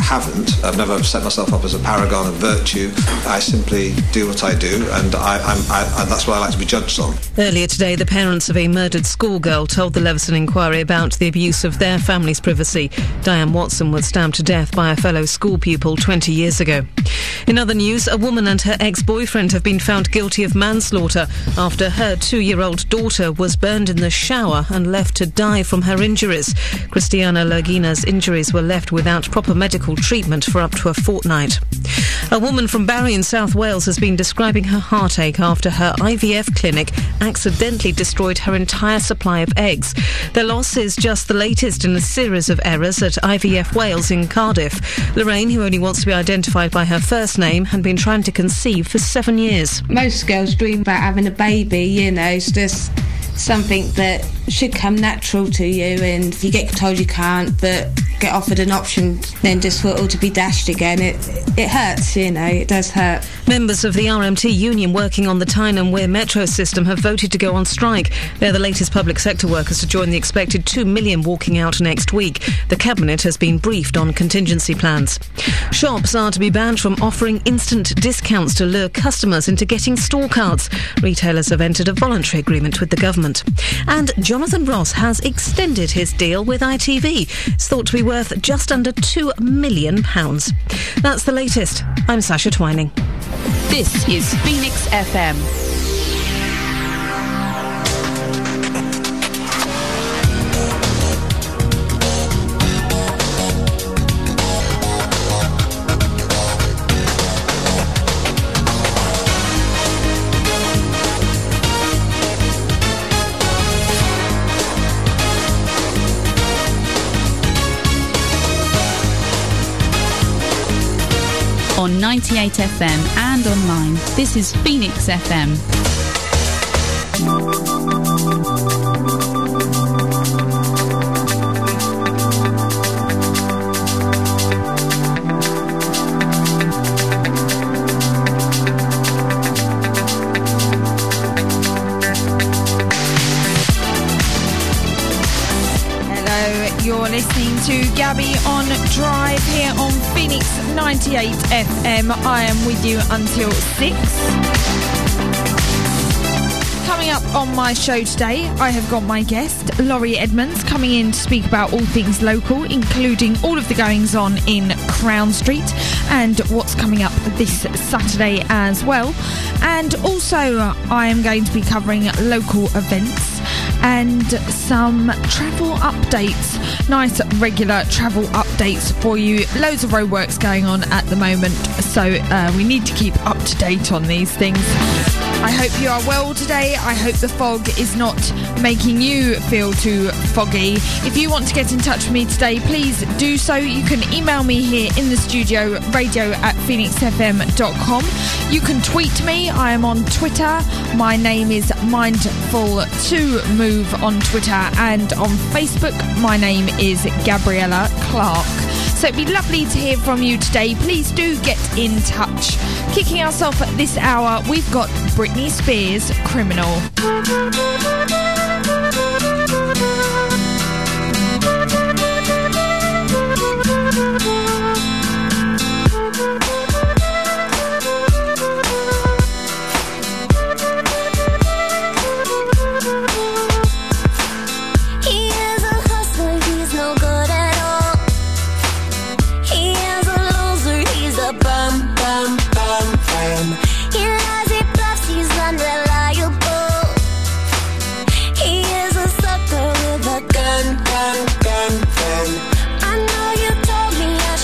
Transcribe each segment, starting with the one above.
haven't. I've never set myself up as a paragon of virtue. I simply do what I do, and that's what I like to be judged on. Earlier today, the parents of a murdered schoolgirl told the Leveson Inquiry about the abuse of their family's privacy. Diane Watson was stabbed to death by a fellow school pupil 20 years ago. In other news, a woman and her ex-boyfriend have been found guilty of manslaughter after her 2-year-old daughter was burned in the shower and left to die from her injuries. Christiana Lagina's injuries were left without proper medical treatment for up to a fortnight. A woman from Barry in South Wales has been describing her heartache after her IVF clinic accidentally destroyed her entire supply of eggs. The loss is just the latest in a series of errors at IVF Wales in Cardiff. Lorraine, who only wants to be identified by her first name, had been trying to conceive for 7 years. Most girls dream about having a baby, you know, it's just something that should come natural to you, and if you get told you can't but get offered an option, then just for it all to be dashed again, it hurts, you know, it does hurt. Members of the RMT union working on the Tyne and Wear metro system have voted to go on strike. They're the latest public sector workers to join the expected 2 million walking out next week. The Cabinet has been briefed on contingency plans. Shops are to be banned from offering instant discounts to lure customers into getting store cards. Retailers have entered a voluntary agreement with the government. And Jonathan Ross has extended his deal with ITV. It's thought to be worth just under £2 million. That's the latest. I'm Sasha Twining. This is Phoenix FM. On 98 FM and online, this is Phoenix FM. You're listening to Gabby on Drive here on Phoenix 98 FM. I am with you until 6. Coming up on my show today, I have got my guest, Laurie Edmonds, coming in to speak about all things local, including all of the goings-on in Crown Street and what's coming up this Saturday as well. And also, I am going to be covering local events and some travel updates. Nice regular travel updates for you. Loads of roadworks going on at the moment, so we need to keep up to date on these things. I hope you are well today. I hope the fog is not making you feel too foggy. If you want to get in touch with me today, please do so. You can email me here in the studio, radio@phoenixfm.com. You can tweet me. I am on Twitter. My name is Mindful2Move on Twitter, and on Facebook, my name is Gabriella Clark. So it'd be lovely to hear from you today. Please do get in touch. Kicking us off at this hour, we've got Britney Spears' Criminal. He lies, he bluffs, he's unreliable. He is a sucker with a gun. I know you told me I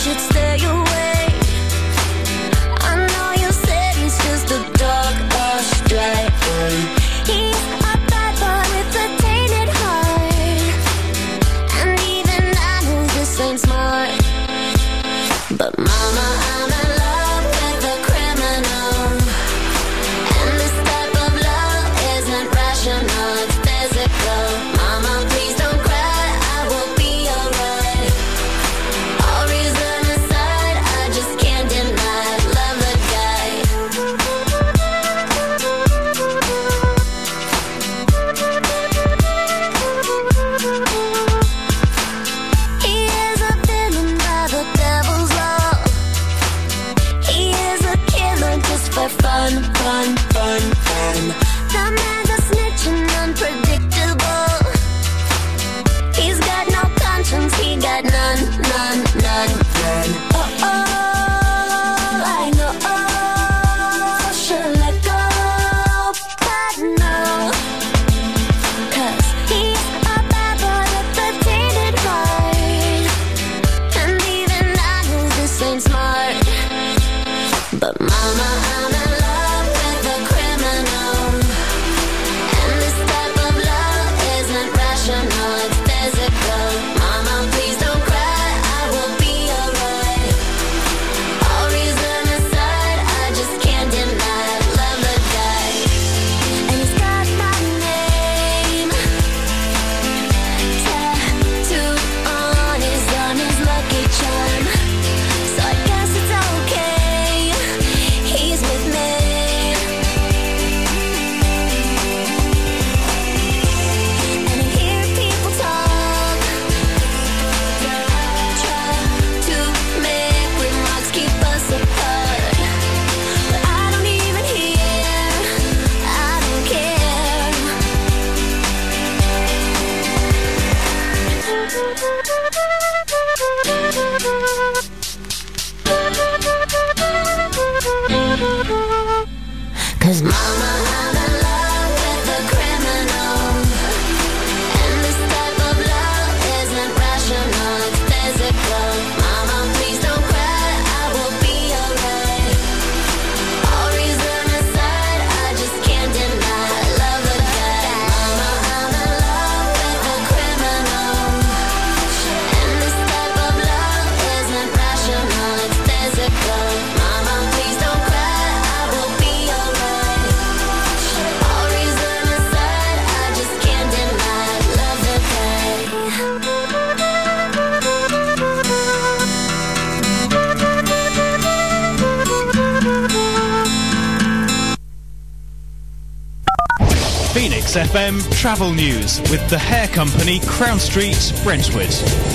But mama, I'm in love with a criminal, and this type of love isn't rational, it's physical. Mama, please don't cry, I will be alright. All reason aside, I just can't deny, love the guy, and he's got my name tattooed on his lucky charm. So I guess it's okay, he's with me. And I hear people talk, try to make remarks, keep us apart. But I don't even hear, I don't care. Cause mama, I'm in love with a criminal, and this type of love isn't rational, it's physical. Mama, please don't cry, I will be alright. All reason aside, I just can't deny, love the guy. Mama, I'm in love with a criminal, and this type of love isn't rational, it's physical. Mama, please don't cry, I will be alright. All reason aside, I just can't deny, love the guy. Phoenix FM travel news with the hair company Crown Street, Brentwood.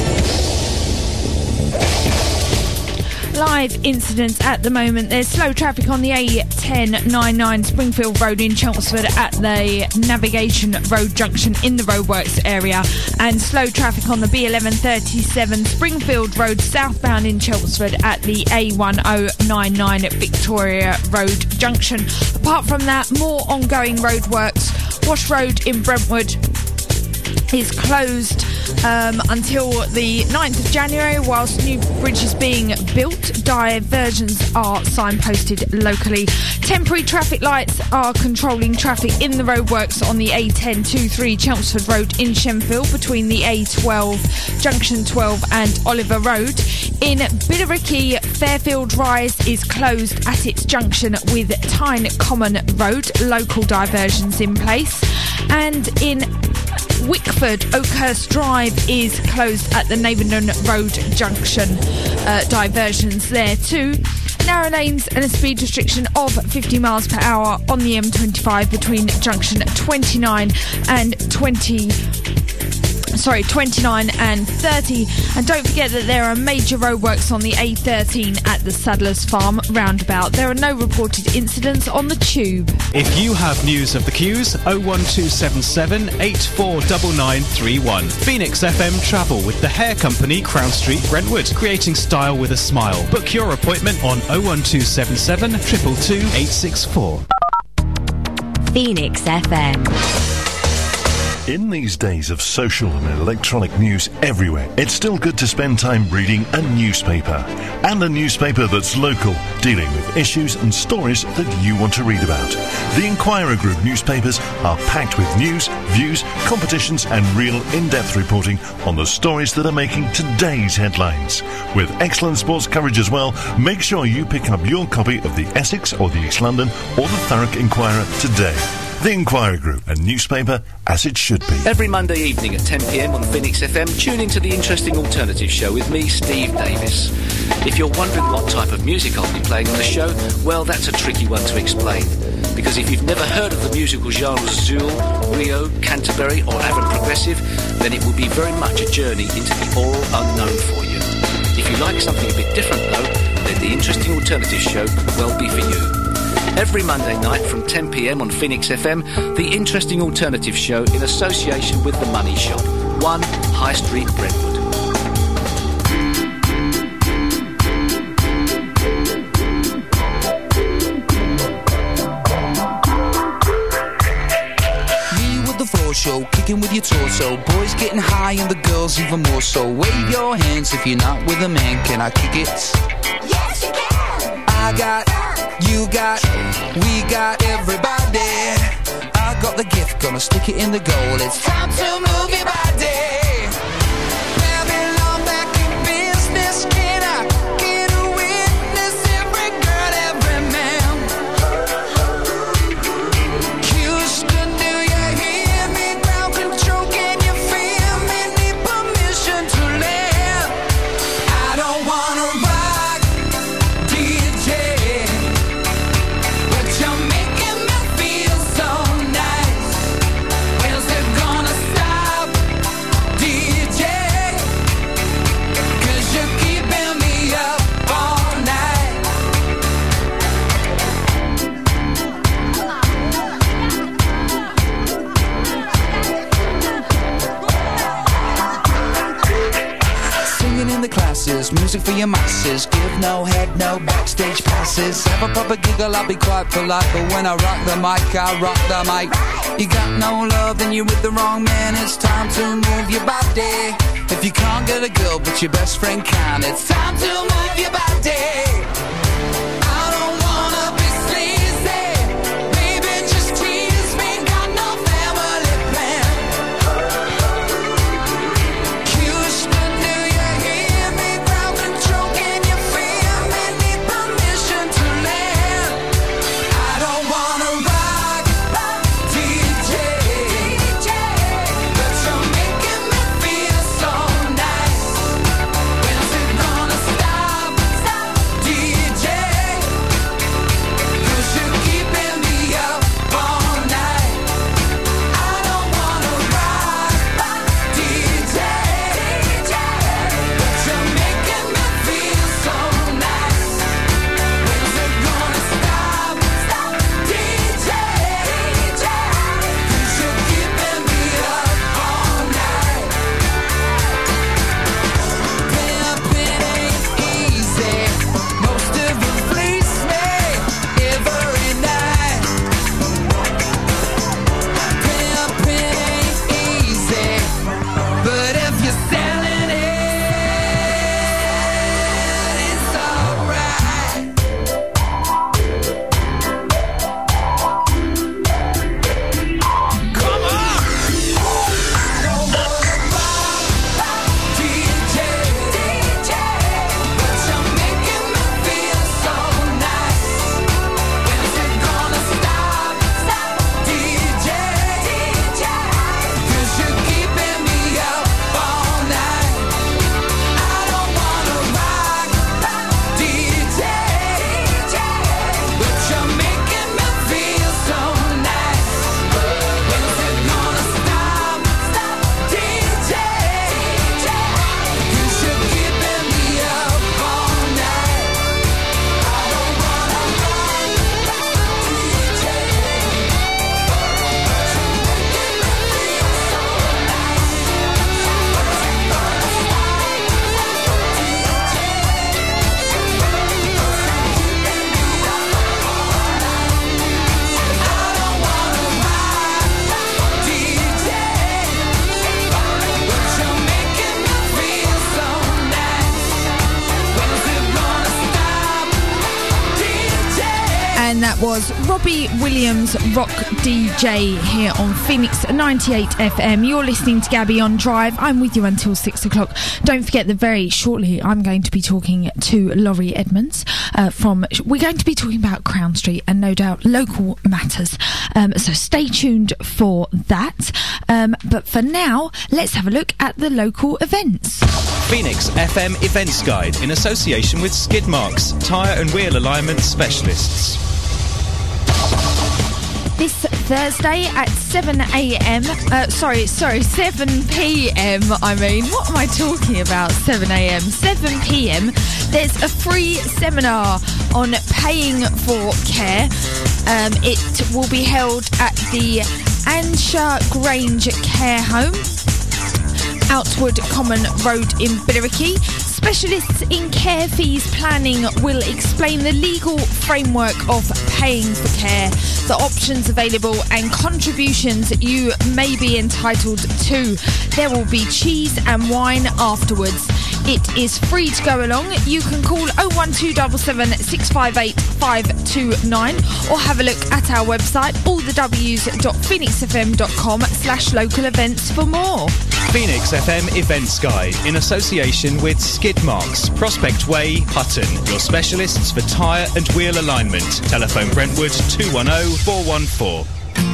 Live incidents at the moment. There's slow traffic on the A1099 Springfield Road in Chelmsford at the Navigation Road junction in the roadworks area, and slow traffic on the B1137 Springfield Road southbound in Chelmsford at the A1099 at Victoria Road junction. Apart from that, more ongoing roadworks. Wash Road in Brentwood is closed until the 9th of January whilst new bridge is being built. Diversions are signposted locally. Temporary traffic lights are controlling traffic in the roadworks on the A1023 Chelmsford Road in Shenfield between the A12 Junction 12 and Oliver Road. In Billericay, Fairfield Rise is closed at its junction with Tyne Common Road. Local diversions in place. And in Wickford, Oakhurst Drive is closed at the Navenden Road junction. Diversions there too. Narrow lanes and a speed restriction of 50 miles per hour on the M25 between junction 29 and 30. And don't forget that there are major roadworks on the A13 at the Saddlers Farm roundabout. There are no reported incidents on the tube. If you have news of the queues, 01277 849931. Phoenix FM travel with the hair company Crown Street, Brentwood, creating style with a smile. Book your appointment on 01277 222 864. Phoenix FM. In these days of social and electronic news everywhere, it's still good to spend time reading a newspaper. And a newspaper that's local, dealing with issues and stories that you want to read about. The Inquirer Group newspapers are packed with news, views, competitions and real in-depth reporting on the stories that are making today's headlines. With excellent sports coverage as well, make sure you pick up your copy of the Essex or the East London or the Thurrock Inquirer today. The Inquirer Group, a newspaper as it should be. Every Monday evening at 10 p.m. on Phoenix FM, tune into the Interesting Alternative Show with me, Steve Davis. If you're wondering what type of music I'll be playing on the show, well, that's a tricky one to explain. Because if you've never heard of the musical genres Zool, Rio, Canterbury or Avant Progressive, then it will be very much a journey into the all unknown for you. If you like something a bit different though, then the Interesting Alternative Show could well be for you. Every Monday night from 10 p.m. on Phoenix FM, the Interesting Alternative Show in association with The Money Shop, 1 High Street, Brentwood. Me with the floor show, kicking with your torso. Boys getting high and the girls even more so. Wave your hands if you're not with a man. Can I kick it? Yes, you can. I got You got, we got everybody. I got the gift, gonna stick it in the goal. It's time to move your body. Babylon back in business. Can I get a witness? Every girl, every man. Houston, do you hear me? Ground control, can you feel me? Need permission to land. I don't wanna rock, DJ, but you're making me feel so nice. When's it gonna stop, DJ? 'Cause you're keeping me up all night. Singing in the classes, music for your masses. Give no head, no backstage passes. Have a proper giggle, I'll be quite polite. But when I rock the mic, I rock the mic. You got no love, then you're with the wrong man. It's time to move your body. If you can't get a girl, but your best friend can, it's time to move your body. I don't wanna be sleazy. Baby, just tease me. Got no family plan. Houston, do you hear me? Ground control, can you feel me? Need permission to land. I don't wanna rock, DJ, but you're making me feel so nice. When's it gonna stop, DJ? 'Cause you're keeping me up all night. I don't wanna rock, DJ, but you're making me feel so nice. When's it gonna stop, DJ? 'Cause you're keeping me up all night. Pimpin' ain't easy. Most of you fleece me every night. Pimpin' ain't easy, but if you're selling it, it's alright. Come on! DJ, but you're making me feel so nice. When's it gonna stop, DJ? 'Cause you're keeping me up all night. I don't wanna rock, DJ, but you're making me feel so nice. When's it gonna stop, DJ? 'Cause you're keeping me up all night. I don't wanna rock, DJ, but you're making me feel so nice. When's it gonna stop, DJ? 'Cause you're keeping me up all night. I don't wanna rock, DJ, but you're making me feel so nice. When's it gonna stop, DJ? And that was Robbie Williams, Rock DJ, here on Phoenix 98 FM. You're listening to Gabby on Drive. I'm with you until 6 o'clock. Don't forget that very shortly I'm going to be talking to Laurie Edmonds we're going to be talking about Crown Street and no doubt local matters. So stay tuned for that. But for now, let's have a look at the local events. Phoenix FM Events Guide in association with Skidmarks, tyre and wheel alignment specialists. This Thursday at 7am, 7pm, I mean, what am I talking about, 7am? 7pm, there's a free seminar on paying for care. It will be held at the Ansha Grange Care Home, Outward Common Road in Billericay. Specialists in care fees planning will explain the legal framework of paying for care, the options available and contributions you may be entitled to. There will be cheese and wine afterwards. It is free to go along. You can call 01277 658 529 or have a look at our website allthews.phoenixfm.com/local events for more. Phoenix FM Events Guide in association with Skidmarks, Prospect Way, Hutton, your specialists for tyre and wheel alignment. Telephone Brentwood 210 414.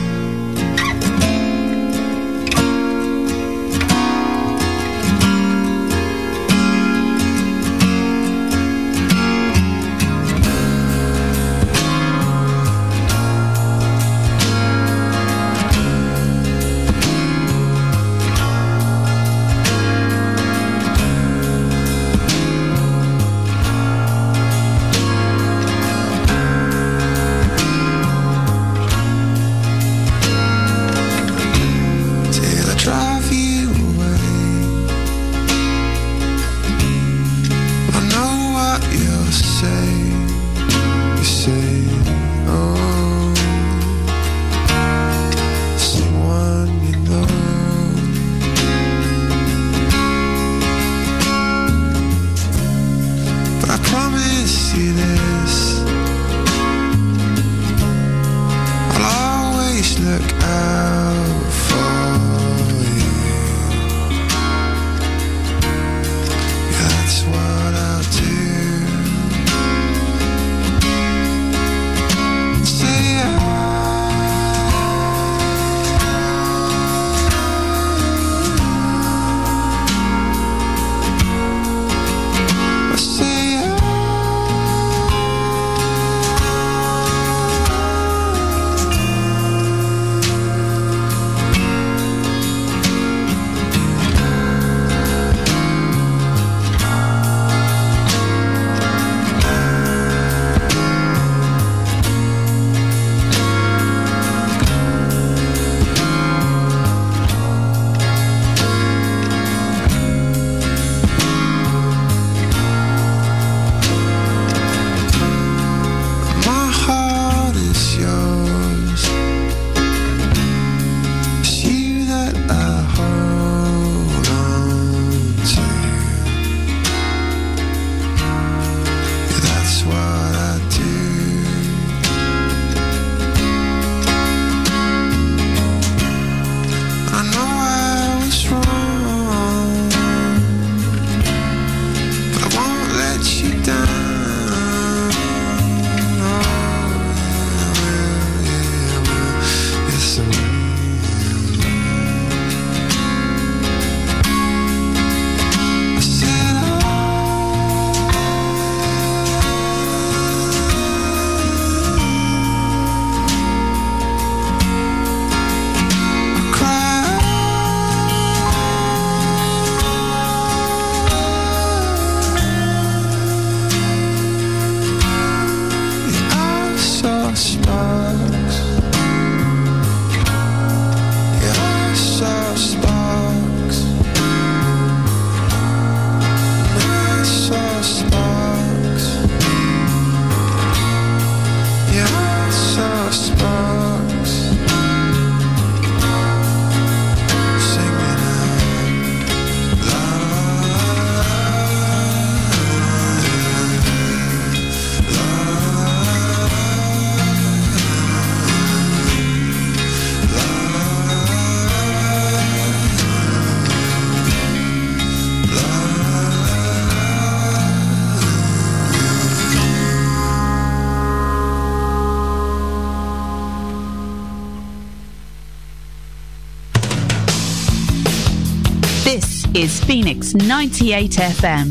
Is Phoenix 98 FM.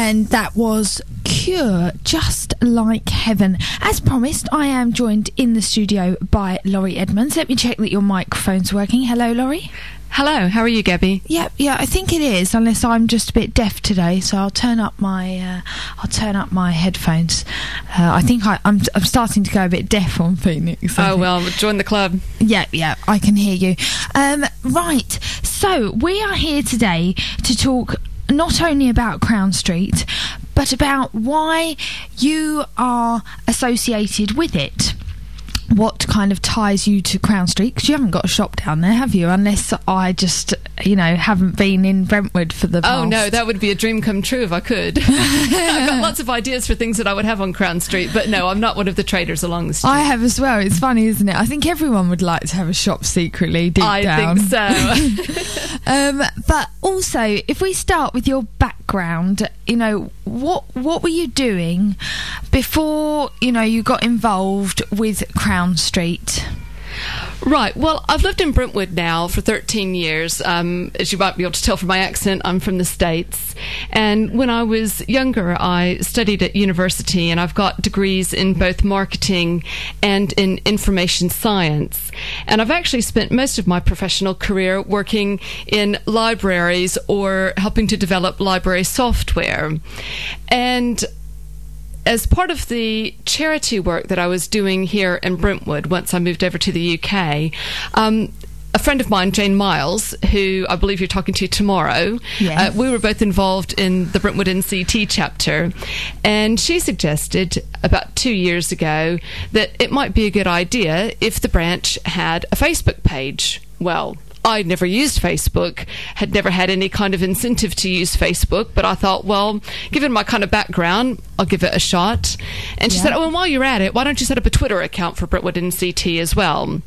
And that was Cure, Just Like Heaven. As promised, I am joined in the studio by Laurie Edmonds. Let me check that your microphone's working. Hello, Laurie. Hello, how are you, Gabby? Yeah, I think it is, unless I'm just a bit deaf today. So I'll turn up my headphones. I think I'm starting to go a bit deaf on Phoenix. Oh well, join the club. Yeah, I can hear you. Right, so we are here today to talk not only about Crown Street, but about why you are associated with it. What kind of ties you to Crown Street? Because you haven't got a shop down there, have you? Unless I just, haven't been in Brentwood for the past... Oh, no, that would be a dream come true if I could. I've got lots of ideas for things that I would have on Crown Street, but no, I'm not one of the traders along the street. I have as well. It's funny, isn't it? I think everyone would like to have a shop secretly deep down. I think so. But also, if we start with your background, what were you doing before, you got involved with Crown Street? Right, well, I've lived in Brentwood now for 13 years. As you might be able to tell from my accent, I'm from the States. And when I was younger, I studied at university, and I've got degrees in both marketing and in information science. And I've actually spent most of my professional career working in libraries or helping to develop library software. And as part of the charity work that I was doing here in Brentwood, once I moved over to the UK, a friend of mine, Jane Miles, who I believe you're talking to tomorrow, yes. We were both involved in the Brentwood NCT chapter, and she suggested about 2 years ago that it might be a good idea if the branch had a Facebook page. Well, I'd never used Facebook, had never had any kind of incentive to use Facebook, but I thought, well, given my kind of background, I'll give it a shot. And she said, oh, and while you're at it, why don't you set up a Twitter account for Brentwood NCT as well?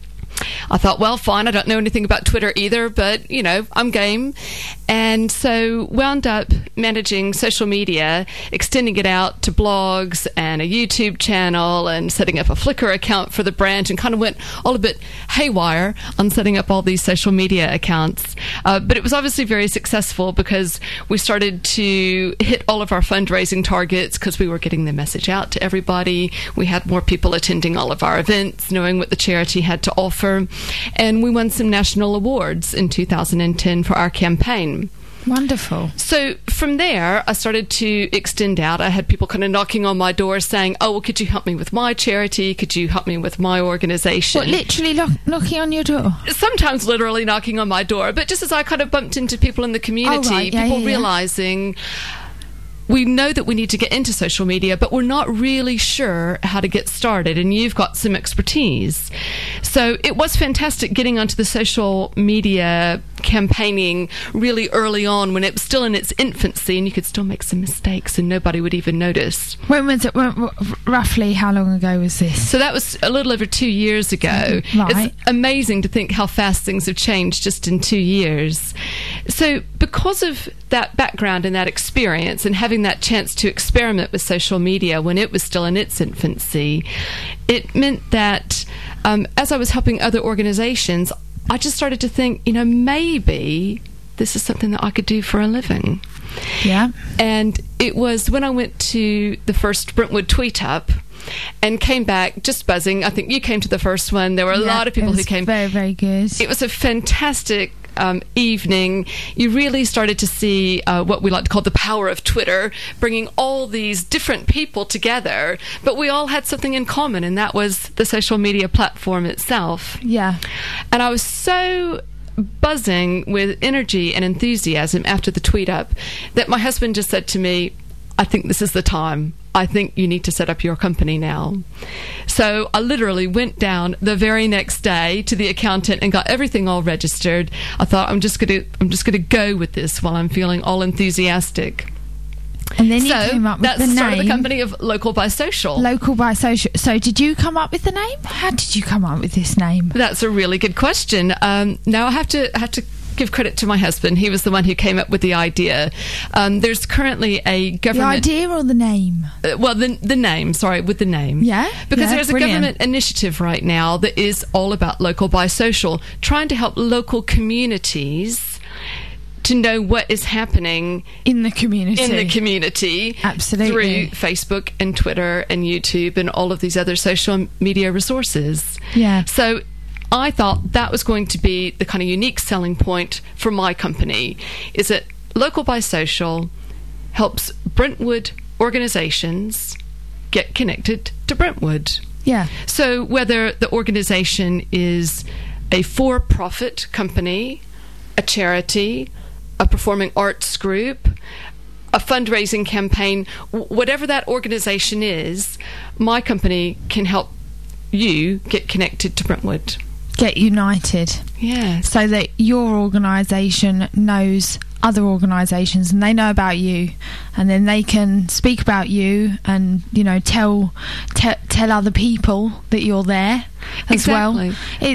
I thought, well, fine, I don't know anything about Twitter either, but, I'm game. And so wound up managing social media, extending it out to blogs and a YouTube channel and setting up a Flickr account for the branch, and kind of went all a bit haywire on setting up all these social media accounts. But it was obviously very successful because we started to hit all of our fundraising targets because we were getting the message out to everybody. We had more people attending all of our events, knowing what the charity had to offer. And we won some national awards in 2010 for our campaign. Wonderful. So from there, I started to extend out. I had people kind of knocking on my door saying, oh, well, could you help me with my charity? Could you help me with my organisation? What, literally knocking on your door? Sometimes literally knocking on my door. But just as I kind of bumped into people in the community, people realising... We know that we need to get into social media, but we're not really sure how to get started, and you've got some expertise. So it was fantastic getting onto the social media campaigning really early on when it was still in its infancy and you could still make some mistakes and nobody would even notice. When was it? Roughly how long ago was this? So that was a little over 2 years ago. Right. It's amazing to think how fast things have changed just in 2 years. So because of that background and that experience and having that chance to experiment with social media when it was still in its infancy, it meant that as I was helping other organizations, I just started to think, maybe this is something that I could do for a living. Yeah. And it was when I went to the first Brentwood Tweet Up and came back just buzzing. I think you came to the first one. There were a lot of people who came. Very, very good. It was a fantastic evening. You really started to see what we like to call the power of Twitter, bringing all these different people together, but we all had something in common, and that was the social media platform itself. Yeah. And I was so buzzing with energy and enthusiasm after the tweet up that my husband just said to me, I think this is the time. I think you need to set up your company now. So I literally went down the very next day to the accountant and got everything all registered. I thought I'm just gonna go with this while I'm feeling all enthusiastic. And then you came up with the name. That's sort of the company of Local by Social. Local by Social. So did you come up with the name? How did you come up with this name? That's a really good question. Now I have to give credit to my husband. He was the one who came up with the idea. There's currently a government... The idea or the name? Well, the name, sorry, with the name. Yeah? Because there's brilliant. a government initiative right now that is all about Local by Social, trying to help local communities to know what is happening in the community. Through Absolutely. Facebook and Twitter and YouTube and all of these other social media resources. Yeah. So I thought that was going to be the kind of unique selling point for my company, is that Local by Social helps Brentwood organisations get connected to Brentwood. Yeah. So whether the organisation is a for-profit company, a charity, a performing arts group, a fundraising campaign, whatever that organisation is, my company can help you get connected to Brentwood. Get united. Yeah. So that your organisation knows other organisations and they know about you, and then they can speak about you and, you know, tell other people that you're there as Exactly. well.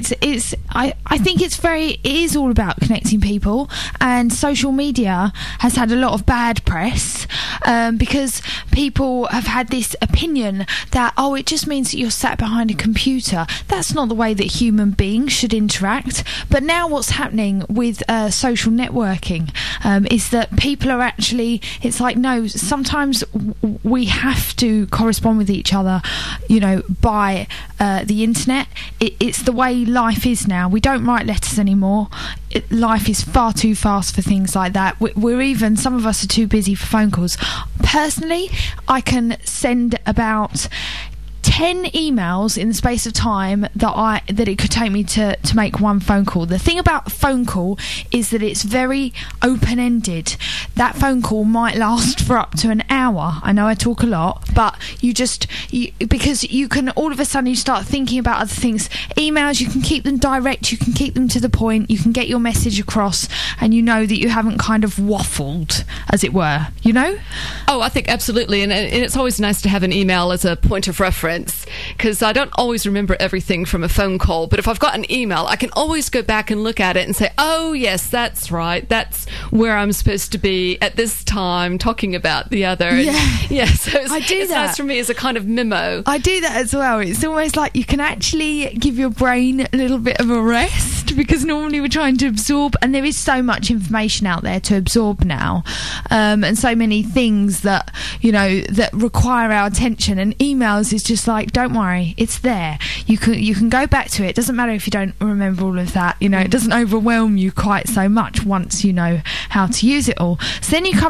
I think it is all about connecting people, and social media has had a lot of bad press because people have had this opinion that, oh, it just means that you're sat behind a computer. That's not the way that human beings should interact. But now what's happening with social networking is that people are actually, it's like, no, sometimes we have to correspond with each other, you know, by the internet. It's the way life is now. We don't write letters anymore. Life is far too fast for things like that. We're even, some of us are too busy for phone calls. Personally, I can send about 10 emails in the space of time that it could take me to make one phone call. The thing about a phone call is that it's very open-ended. That phone call might last for up to an hour. I know I talk a lot, but because you can, all of a sudden you start thinking about other things. Emails, you can keep them direct, you can keep them to the point, you can get your message across, and you know that you haven't kind of waffled, as it were, you know? Oh, I think absolutely. And it's always nice to have an email as a point of reference, because I don't always remember everything from a phone call. But if I've got an email, I can always go back and look at it and say, oh, yes, that's right. That's where I'm supposed to be at this time, talking about the other. Yeah. So it's nice for me as a kind of memo. I do that as well. It's almost like you can actually give your brain a little bit of a rest, because normally we're trying to absorb, and there is so much information out there to absorb now, and so many things that, you know, that require our attention, and emails is just like, don't worry, it's there. You can go back to it. It doesn't matter if you don't remember all of that. You know, it doesn't overwhelm you quite so much once you know how to use it all. So then you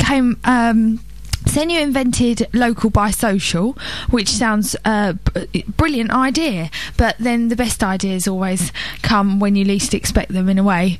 then you invented Local by Social, which sounds brilliant idea, but then the best ideas always come when you least expect them, in a way.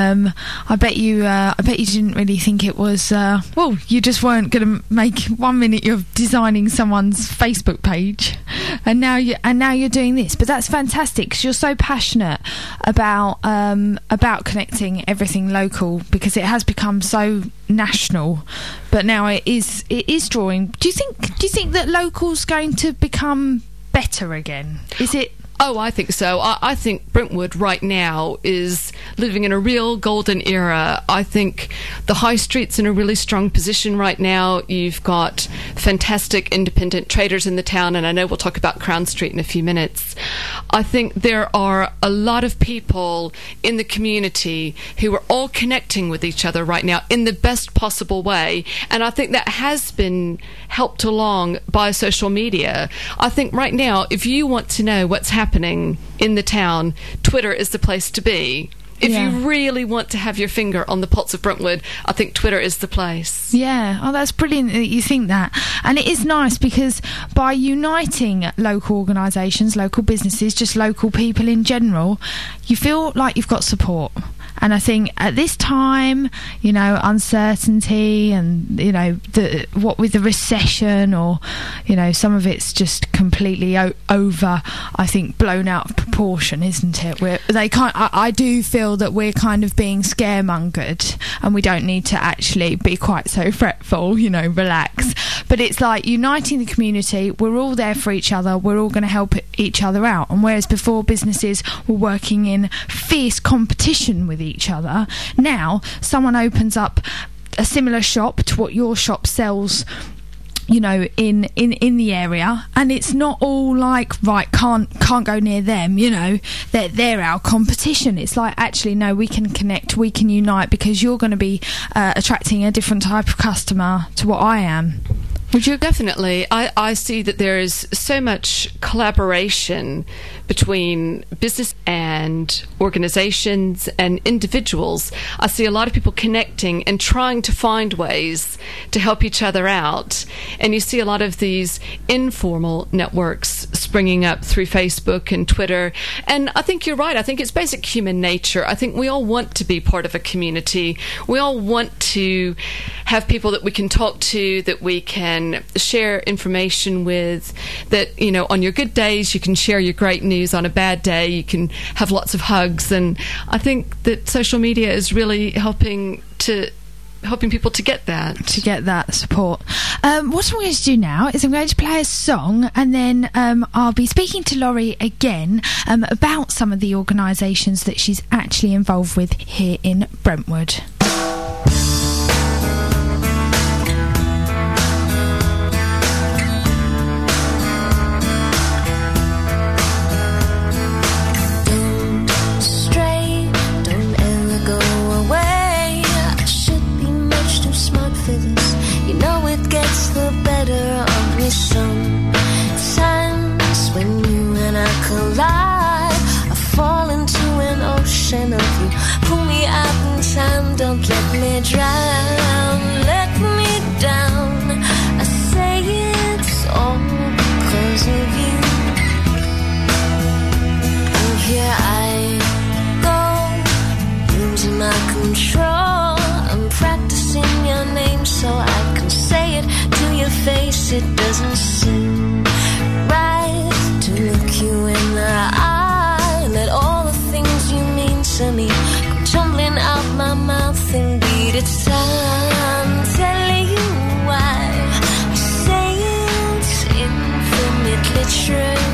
I bet you didn't really think it was you just weren't going to make 1 minute you're designing someone's Facebook page, and now you're doing this. But that's fantastic, because you're so passionate about connecting everything local, because it has become so national, but now it is drawing. Do you think that local's going to become better again? Is it? Oh, I think so. I think Brentwood right now is living in a real golden era. I think the high street's in a really strong position right now. You've got fantastic independent traders in the town, and I know we'll talk about Crown Street in a few minutes. I think there are a lot of people in the community who are all connecting with each other right now in the best possible way, and I think that has been helped along by social media. I think right now, if you want to know what's happening in the town, Twitter is the place to be. If you really want to have your finger on the pulse of Brentwood, I think Twitter is the place. Yeah, oh, that's brilliant that you think that. And it is nice, because by uniting local organisations, local businesses, just local people in general, you feel like you've got support. And I think at this time, you know, uncertainty and, you know, what with the recession, or, you know, some of it's just completely over, I think, blown out of proportion, isn't it? I do feel that we're kind of being scaremongered, and we don't need to actually be quite so fretful, you know, relax. But it's like uniting the community, we're all there for each other, we're all going to help each other out. And whereas before businesses were working in fierce competition with each other, now someone opens up a similar shop to what your shop sells you know, in the area, and it's not all like, right, can't go near them, you know, they're our competition. It's like, actually, no, we can connect, we can unite, because you're going to be attracting a different type of customer to what I am. Would you? Definitely. I see that there is so much collaboration between business and organisations and individuals. I see a lot of people connecting and trying to find ways to help each other out. And you see a lot of these informal networks springing up through Facebook and Twitter. And I think you're right. I think it's basic human nature. I think we all want to be part of a community. We all want to have people that we can talk to, that we can share information with, that, you know, on your good days you can share your great news, on a bad day you can have lots of hugs. And I think that social media is really helping people to get that support. What I'm going to do now is I'm going to play a song, and then I'll be speaking to Laurie again about some of the organisations that she's actually involved with here in Brentwood. Sometimes when you and I collide, I fall into an ocean of you. Pull me out in time, don't let me drown. Let me down. I say it's all because of you. And here I go, losing my control. I'm practicing your name so I can say it to your face. It doesn't seem right to look you in the eye. Let all the things you mean to me come tumbling out my mouth and beat its time. Telling you why I say it's infinitely true.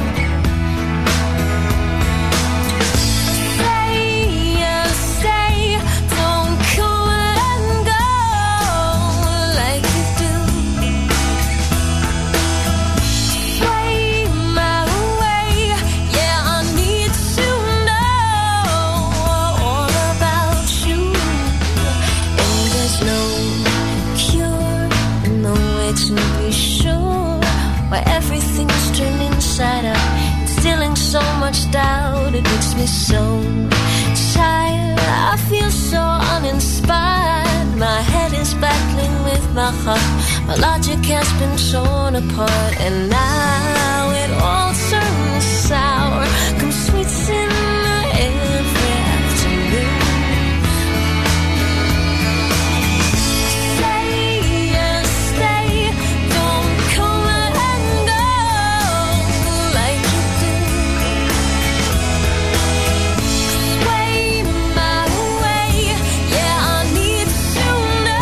So much doubt, it makes me so tired. I feel so uninspired. My head is battling with my heart. My logic has been torn apart, and now it all turns sour. Come sweets in every afternoon.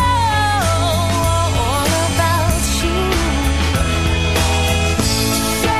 Say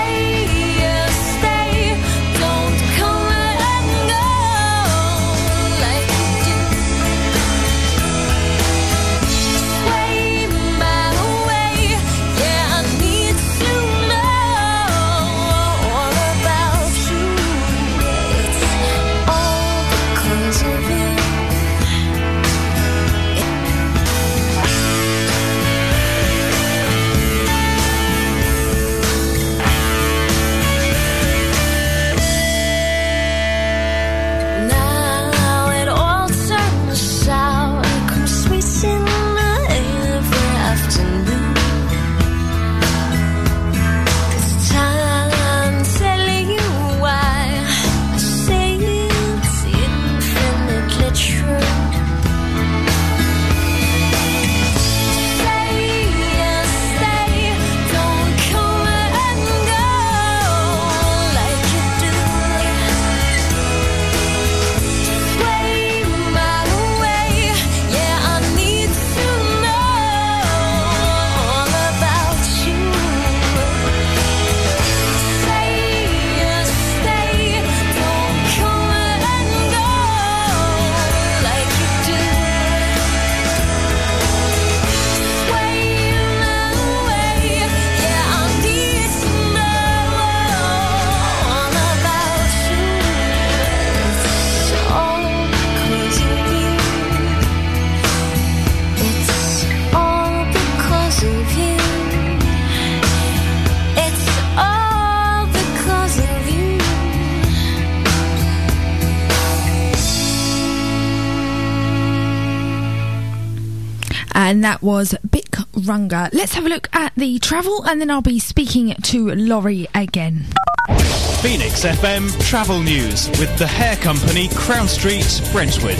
And that was Bic Runga. Let's have a look at the travel, and then I'll be speaking to Laurie again. Phoenix FM travel news with the hair company Crown Street, Brentwood.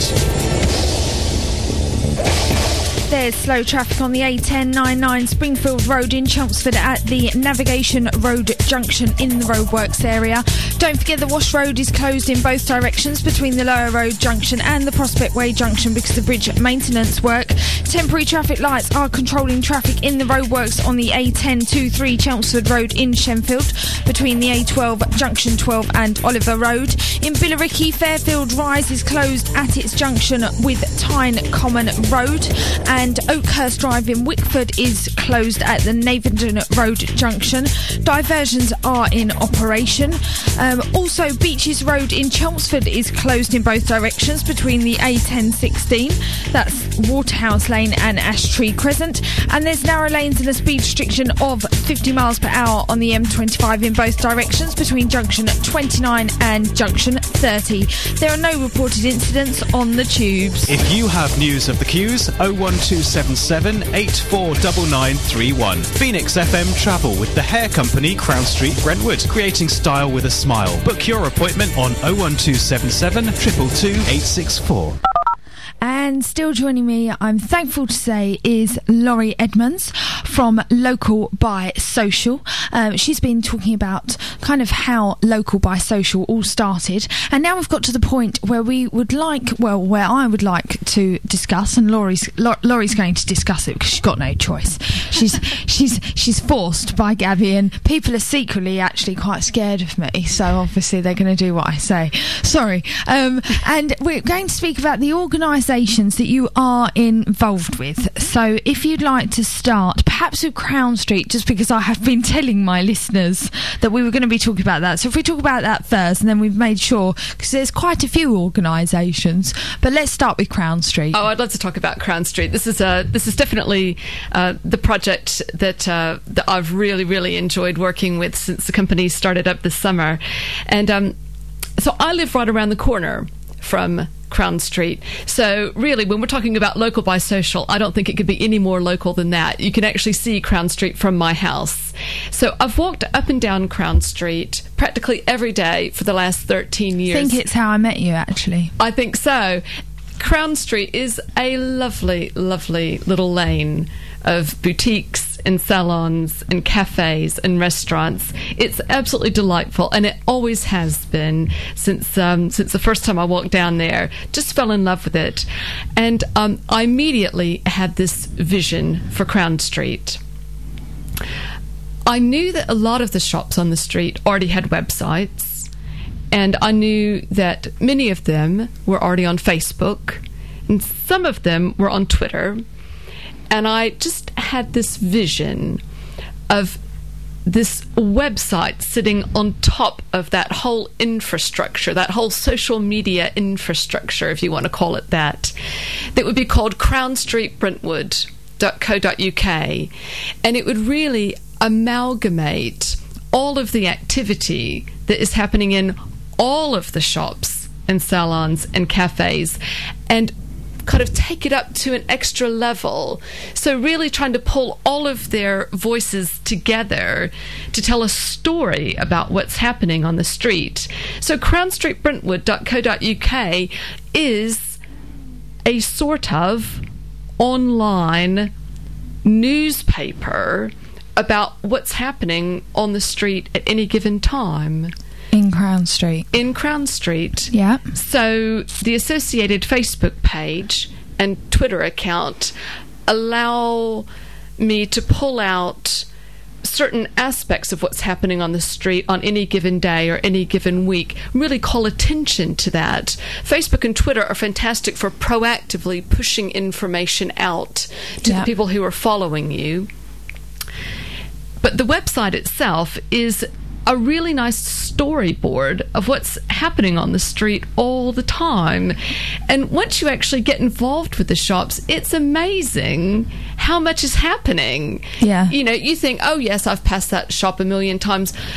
There's slow traffic on the A1099 Springfield Road in Chelmsford at the Navigation Road junction in the roadworks area. Don't forget the Wash Road is closed in both directions between the Lower Road junction and the Prospect Way junction because of bridge maintenance work. Temporary traffic lights are controlling traffic in the roadworks on the A1023 Chelmsford Road in Shenfield between the A12 Junction 12 and Oliver Road. In Billericay, Fairfield Rise is closed at its junction with Tyne Common Road, and Oakhurst Drive in Wickford is closed at the Navenden Road junction. Diversions are in operation. Also, Beaches Road in Chelmsford is closed in both directions between the A1016, that's Waterhouse Lane and Ash Tree Crescent, and there's narrow lanes and a speed restriction of 50 miles per hour on the M25 in both directions between junction 29 and junction 30. There are no reported incidents on the tubes. If you have news of the queues, 01277 849931. Phoenix FM travel with the hair company Crown Street, Brentwood, creating style with a smile. Book your appointment on 01277 222 864. And still joining me, I'm thankful to say, is Laurie Edmonds from Local by Social. She's been talking about kind of how Local by Social all started. And now we've got to the point where we would like, well, where I would like to discuss, and Laurie's going to discuss it because she's got no choice. She's forced by Gabby, and people are secretly actually quite scared of me. So obviously they're going to do what I say. Sorry. And we're going to speak about the organisation that you are involved with. So if you'd like to start perhaps with Crown Street, just because I have been telling my listeners that we were going to be talking about that. So if we talk about that first, and then we've made sure, because there's quite a few organisations, but let's start with Crown Street. Oh, I'd love to talk about Crown Street. This is definitely the project that I've really enjoyed working with since the company started up this summer. And so I live right around the corner from Crown Street. So really, when we're talking about Local by Social, I don't think it could be any more local than that. You can actually see Crown Street from my house. So I've walked up and down Crown Street practically every day for the last 13 years. I think it's how I met you, actually. I think so. Crown Street is a lovely little lane of boutiques and salons and cafes and restaurants. It's absolutely delightful, and it always has been since the first time I walked down there. Just fell in love with it, and I immediately had this vision for Crown Street. I knew that a lot of the shops on the street already had websites, and I knew that many of them were already on Facebook, and some of them were on Twitter. And I just had this vision of this website sitting on top of that whole infrastructure, that whole social media infrastructure, if you want to call it that would be called crownstreetbrentwood.co.uk. And it would really amalgamate all of the activity that is happening in all of the shops and salons and cafes, and kind of take it up to an extra level. So really trying to pull all of their voices together to tell a story about what's happening on the street. So crownstreetbrentwood.co.uk is a sort of online newspaper about what's happening on the street at any given time. In Crown Street. In Crown Street. Yeah. So the associated Facebook page and Twitter account allow me to pull out certain aspects of what's happening on the street on any given day or any given week, really call attention to that. Facebook and Twitter are fantastic for proactively pushing information out to the people who are following you. But the website itself is a really nice storyboard of what's happening on the street all the time. And once you actually get involved with the shops, it's amazing how much is happening. Yeah. You know, you think, oh yes, I've passed that shop a million times.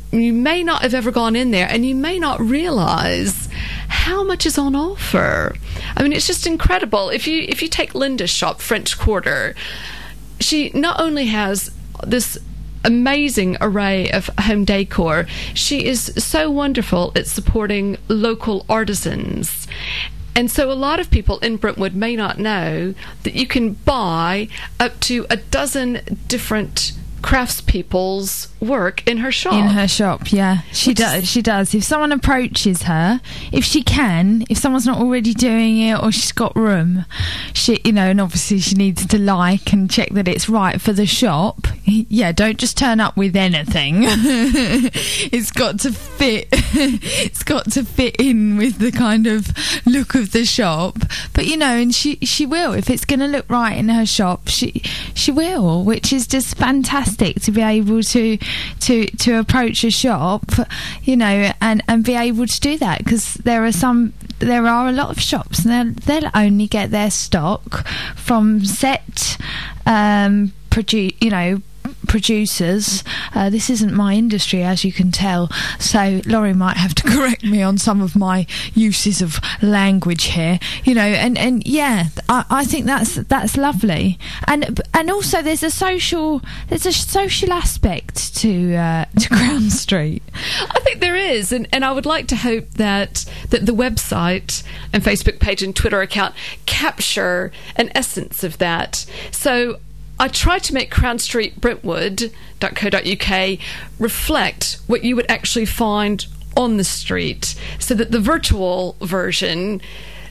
you may not have ever gone in there, and you may not realize how much is on offer. I mean, it's just incredible. If you take Linda's shop, French Quarter, she not only has this amazing array of home decor, she is so wonderful at supporting local artisans. And so a lot of people in Brentwood may not know that you can buy up to a dozen different craftspeople's work in her shop. In her shop, yeah. She does. If someone approaches her, if someone's not already doing it or she's got room, and obviously she needs to like and check that it's right for the shop. Yeah, don't just turn up with anything. It's got to fit. It's got to fit in with the kind of look of the shop. But and she will. If it's going to look right in her shop, she will, which is just fantastic to be able to approach a shop, and be able to do that, because there are a lot of shops and they'll only get their stock from set producers. This isn't my industry, as you can tell, so Laurie might have to correct me on some of my uses of language here, and yeah, I think that's lovely, and also there's a social aspect to Crown Street. I think there is, and I would like to hope that the website and Facebook page and Twitter account capture an essence of that. So I try to make crownstreetbrentwood.co.uk reflect what you would actually find on the street, so that the virtual version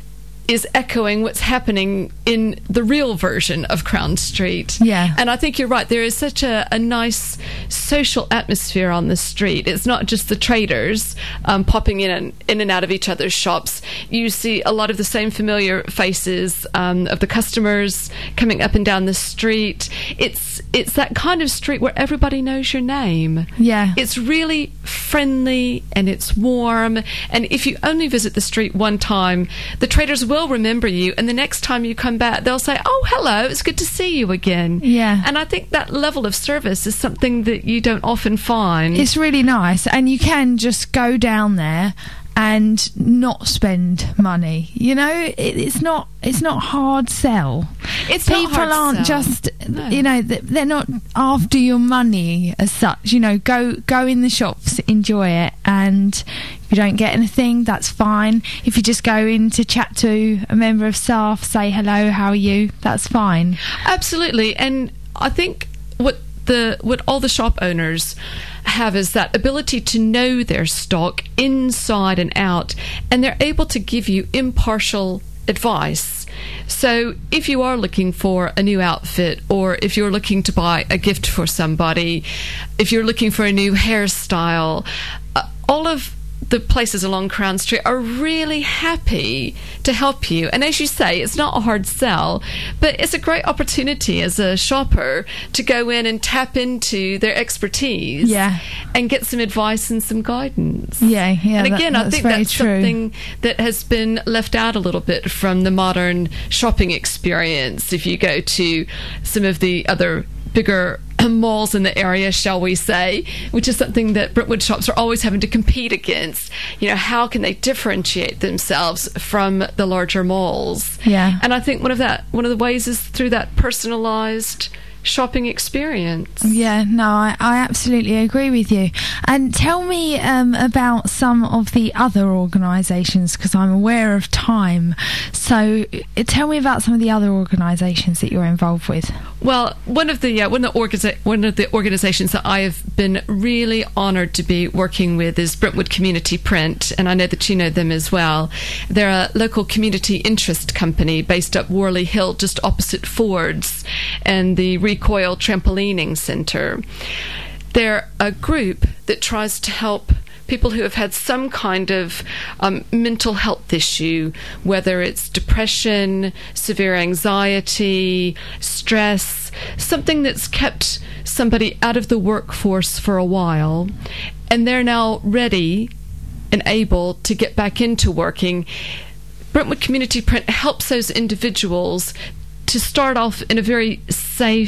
is echoing what's happening in the real version of Crown Street. Yeah. And I think you're right. There is such a nice social atmosphere on the street. It's not just the traders popping in and out of each other's shops. You see a lot of the same familiar faces of the customers coming up and down the street. It's that kind of street where everybody knows your name. Yeah. It's really friendly and it's warm. And if you only visit the street one time, the traders will remember you, and the next time you come back they'll say, "Oh, hello, it's good to see you again." Yeah. And I think that level of service is something that you don't often find. It's really nice, and you can just go down there and not spend money. It's not hard sell. People aren't just they're not after your money as such. Go in the shops, enjoy it, and if you don't get anything, that's fine. If you just go in to chat to a member of staff, say hello, how are you, that's fine. Absolutely. And I think what all the shop owners have is that ability to know their stock inside and out, and they're able to give you impartial advice. So if you are looking for a new outfit, or if you're looking to buy a gift for somebody, if you're looking for a new hairstyle, all of the places along Crown Street are really happy to help you. And as you say, it's not a hard sell, but it's a great opportunity as a shopper to go in and tap into their expertise, and get some advice and some guidance. Yeah. And again, I think that's true. something that has been left out a little bit from the modern shopping experience. If you go to some of the other bigger malls in the area, shall we say, which is something that Brentwood shops are always having to compete against. How can they differentiate themselves from the larger malls? Yeah. And I think one of the ways is through that personalised shopping experience. Yeah, no, I absolutely agree with you. And tell me about some of the other organisations, because I'm aware of time. So tell me about some of the other organisations that you're involved with. Well, one of the organisations that I have been really honoured to be working with is Brentwood Community Print, and I know that you know them as well. They're a local community interest company based up Worley Hill, just opposite Ford's and the Recoil Trampolining Centre. They're a group that tries to help people who have had some kind of mental health issue, whether it's depression, severe anxiety, stress, something that's kept somebody out of the workforce for a while, and they're now ready and able to get back into working. Brentwood Community Print helps those individuals to start off in a very safe,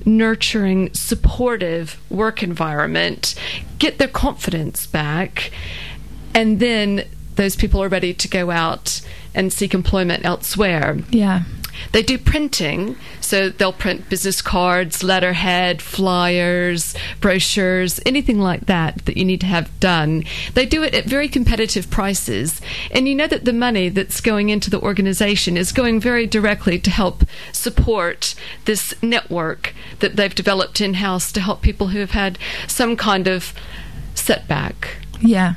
nurturing, supportive work environment, get their confidence back, and then those people are ready to go out and seek employment elsewhere. Yeah. They do printing, so they'll print business cards, letterhead, flyers, brochures, anything like that you need to have done. They do it at very competitive prices, and you know that the money that's going into the organization is going very directly to help support this network that they've developed in-house to help people who have had some kind of setback. Yeah.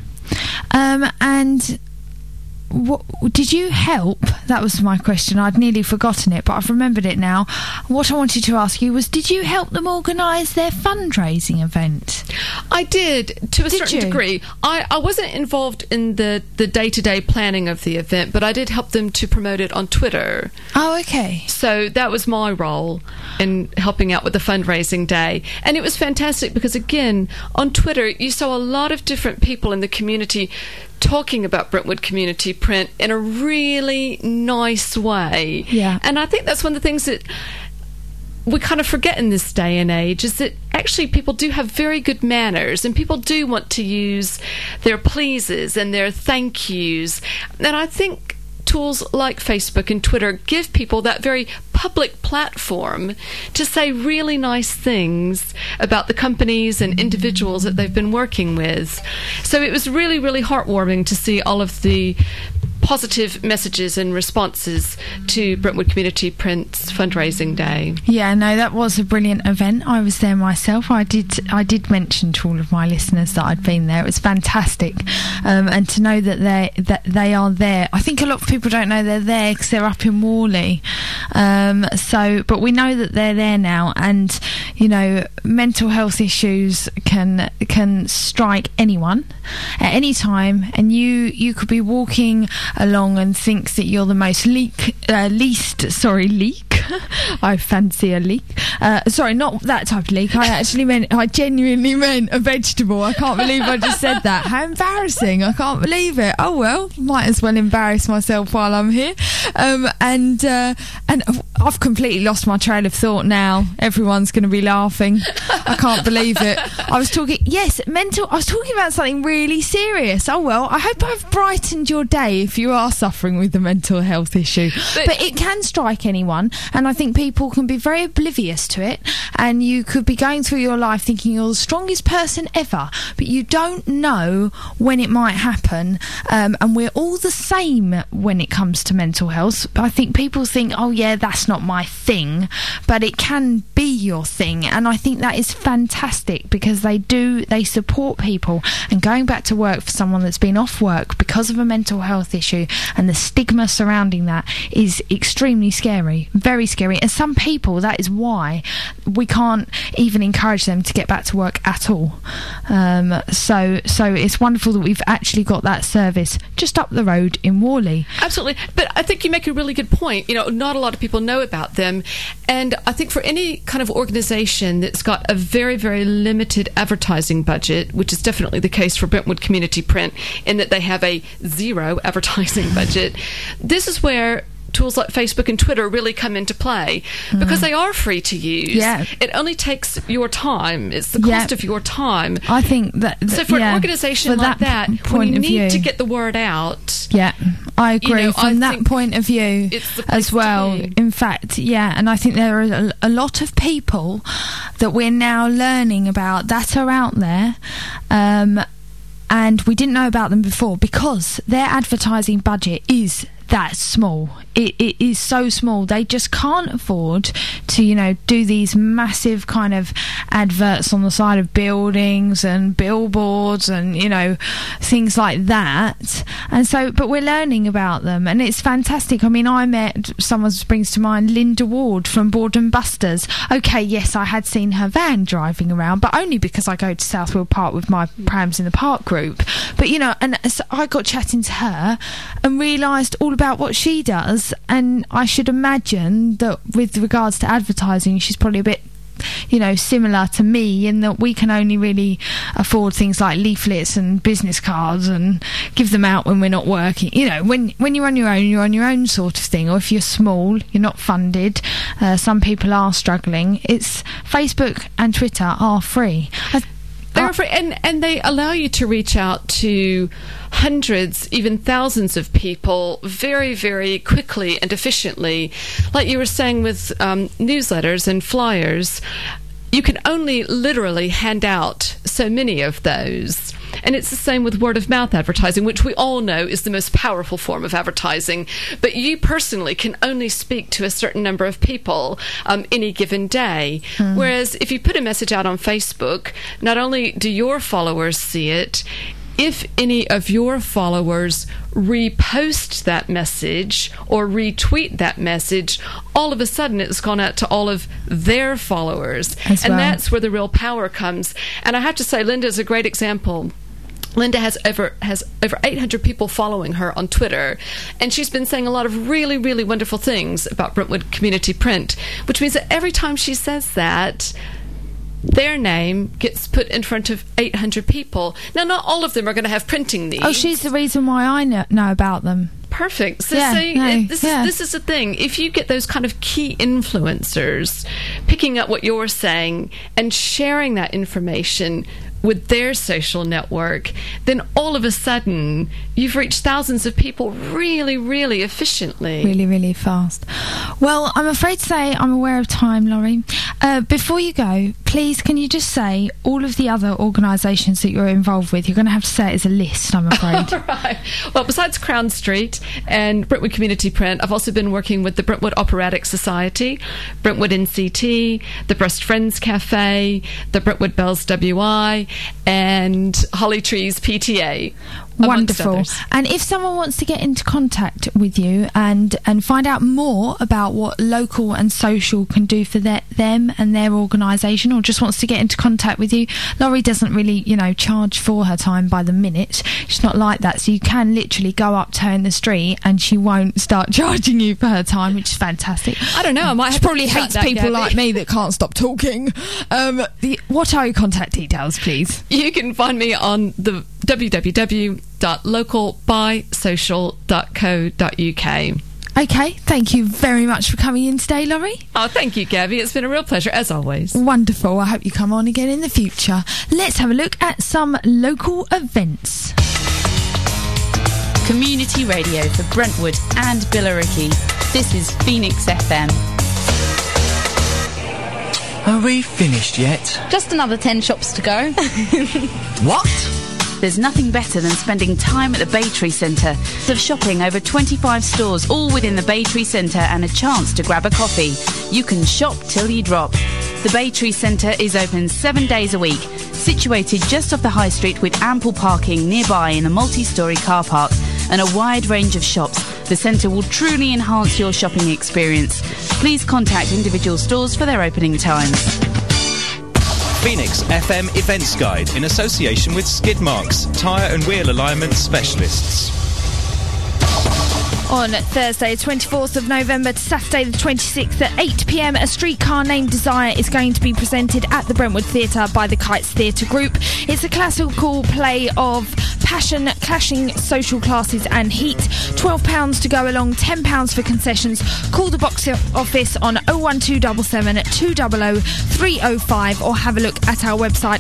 And what did you help? That was my question. I'd nearly forgotten it, but I've remembered it now. What I wanted to ask you was, did you help them organise their fundraising event? I did, to a certain degree. I wasn't involved in the day-to-day planning of the event, but I did help them to promote it on Twitter. Oh, okay. So that was my role in helping out with the fundraising day. And it was fantastic because, again, on Twitter, you saw a lot of different people in the community talking about Brentwood Community Print in a really nice way. Yeah. And I think that's one of the things that we kind of forget in this day and age, is that actually people do have very good manners, and people do want to use their pleases and their thank yous. And I think tools like Facebook and Twitter give people that very public platform to say really nice things about the companies and individuals that they've been working with. So it was really, really heartwarming to see all of the positive messages and responses to Brentwood Community Print's fundraising day. Yeah, no, that was a brilliant event. I was there myself. I did mention to all of my listeners that I'd been there. It was fantastic, and to know that they are there. I think a lot of people don't know they're there because they're up in Worley. But we know that they're there now, and you know, mental health issues can strike anyone at any time, and you could be walking along and think that you're the most leak. I fancy a leek. Sorry, not that type of leek. I genuinely meant a vegetable. I can't believe I just said that. How embarrassing. I can't believe it. Oh well, might as well embarrass myself while I'm here. And I've completely lost my trail of thought now. Everyone's going to be laughing. I can't believe it. I was talking about something really serious. Oh well, I hope I've brightened your day if you are suffering with a mental health issue. But it can strike anyone, and I think people can be very oblivious to it, and you could be going through your life thinking you're the strongest person ever, but you don't know when it might happen, and we're all the same when it comes to mental health. I think people think, oh yeah, that's not my thing, but it can be your thing, and I think that is fantastic because they support people. And going back to work for someone that's been off work because of a mental health issue, and the stigma surrounding that is extremely scary, very scary. And some people, that is why we can't even encourage them to get back to work at all. So it's wonderful that we've actually got that service just up the road in Worley. Absolutely. But I think you make a really good point. You know, not a lot of people know about them, and I think for any kind of organisation that's got a very, very limited advertising budget, which is definitely the case for Brentwood Community Print in that they have a zero advertising budget, this is where tools like Facebook and Twitter really come into play because they are free to use. Yeah. It only takes your time. It's the cost of your time. I think that... So for an organisation like that, when you need to get the word out... Yeah, I agree. From that point of view as well. In fact, and I think there are a lot of people that we're now learning about that are out there, and we didn't know about them before because their advertising budget is that small. It is so small. They just can't afford to, do these massive kind of adverts on the side of buildings and billboards and, things like that. And so, but we're learning about them, and it's fantastic. I mean, I met, someone springs to mind, Linda Ward from Boredom Busters. Okay, yes, I had seen her van driving around, but only because I go to Southfield Park with my Prams in the Park group. But, and so I got chatting to her and realised all about what she does, and I should imagine that with regards to advertising she's probably a bit similar to me in that we can only really afford things like leaflets and business cards and give them out when we're not working. When you're on your own sort of thing, or if you're small, you're not funded. Some people are struggling. It's Facebook and Twitter are free. They're free, and they allow you to reach out to hundreds, even thousands of people very, very quickly and efficiently. Like you were saying with newsletters and flyers, you can only literally hand out so many of those. And it's the same with word-of-mouth advertising, which we all know is the most powerful form of advertising. But you personally can only speak to a certain number of people any given day. Whereas if you put a message out on Facebook, not only do your followers see it, if any of your followers repost that message or retweet that message, all of a sudden it's gone out to all of their followers. And that's where the real power comes. And I have to say, Linda's a great example. Linda has over 800 people following her on Twitter, and she's been saying a lot of really, really wonderful things about Brentwood Community Print, which means that every time she says that, their name gets put in front of 800 people. Now, not all of them are going to have printing needs. Oh, she's the reason why I know about them. Perfect. So this is the thing. If you get those kind of key influencers picking up what you're saying and sharing that information with their social network, then all of a sudden you've reached thousands of people really, really efficiently. Really, really fast. Well, I'm afraid to say I'm aware of time, Laurie. Before you go, please, can you just say all of the other organisations that you're involved with? You're going to have to say it as a list, I'm afraid. Right. Well, besides Crown Street and Brentwood Community Print, I've also been working with the Brentwood Operatic Society, Brentwood NCT, the Breast Friends Cafe, the Brentwood Bells WI, and Holly Trees PTA. Wonderful. And if someone wants to get into contact with you and find out more about what local and social can do for them and their organisation, or just wants to get into contact with you, Laurie doesn't really, charge for her time by the minute. She's not like that. So you can literally go up to her in the street and she won't start charging you for her time, which is fantastic. I don't know. I might she probably hates people like me that can't stop talking. What are your contact details, please? You can find me on the www.localbysocial.co.uk. Okay, thank you very much for coming in today, Laurie. Oh, thank you, Gabby. It's been a real pleasure, as always. Wonderful. I hope you come on again in the future. Let's have a look at some local events. Community radio for Brentwood and Billericay. This is Phoenix FM. Are we finished yet? Just another 10 shops to go. What? There's nothing better than spending time at the Baytree Centre, of shopping over 25 stores, all within the Baytree Centre, and a chance to grab a coffee. You can shop till you drop. The Baytree Centre is open 7 days a week, situated just off the High Street with ample parking nearby in a multi-storey car park and a wide range of shops. The centre will truly enhance your shopping experience. Please contact individual stores for their opening times. Phoenix FM Events Guide in association with Skidmarks, tyre and wheel alignment specialists. On Thursday, 24th of November to Saturday the 26th at 8 p.m, a streetcar named Desire is going to be presented at the Brentwood Theatre by the Kites Theatre Group. It's a classical play of passion, clashing social classes and heat. £12 to go along, £10 for concessions. Call the box office on 01277 200 305 or have a look at our website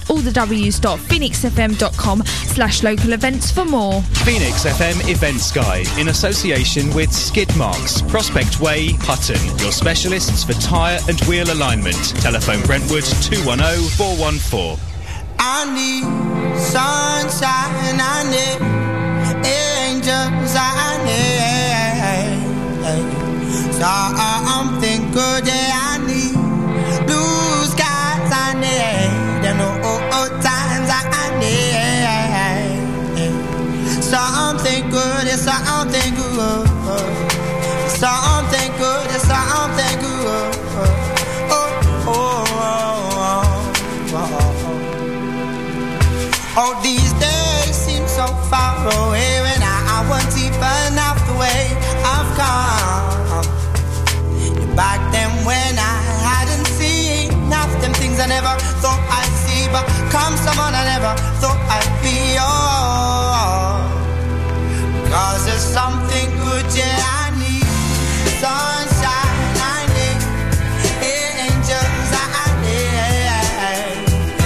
allthews.phoenixfm.com/local events for more. Phoenix FM Events Guide in association with Skidmarks, Prospect Way, Hutton, your specialists for tyre and wheel alignment. Telephone Brentwood 210 414. I need sunshine, I need angels, I need something good, I need blue skies, I need and old times, I need something good, it's something good, something good, it's something good. Oh, these days seem so far away when I wasn't even half the way I've come. Back then when I hadn't seen enough, them never thought I'd be yours. 'Cause there's something good, yeah, I need sunshine, I need angels, I need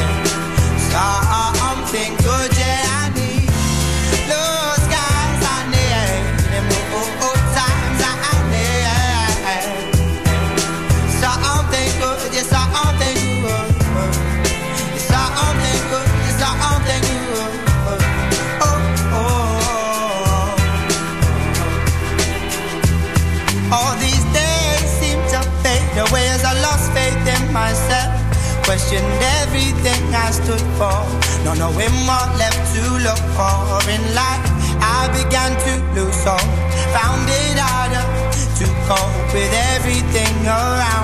something good, yeah, I need blue skies, I need them old times, I need something good, yeah, something good, something good, yeah, something good. All these days seem to fade away as I lost faith in myself. Questioned everything I stood for, not knowing what left to look for in life. I began to lose hope, found it harder to cope with everything around.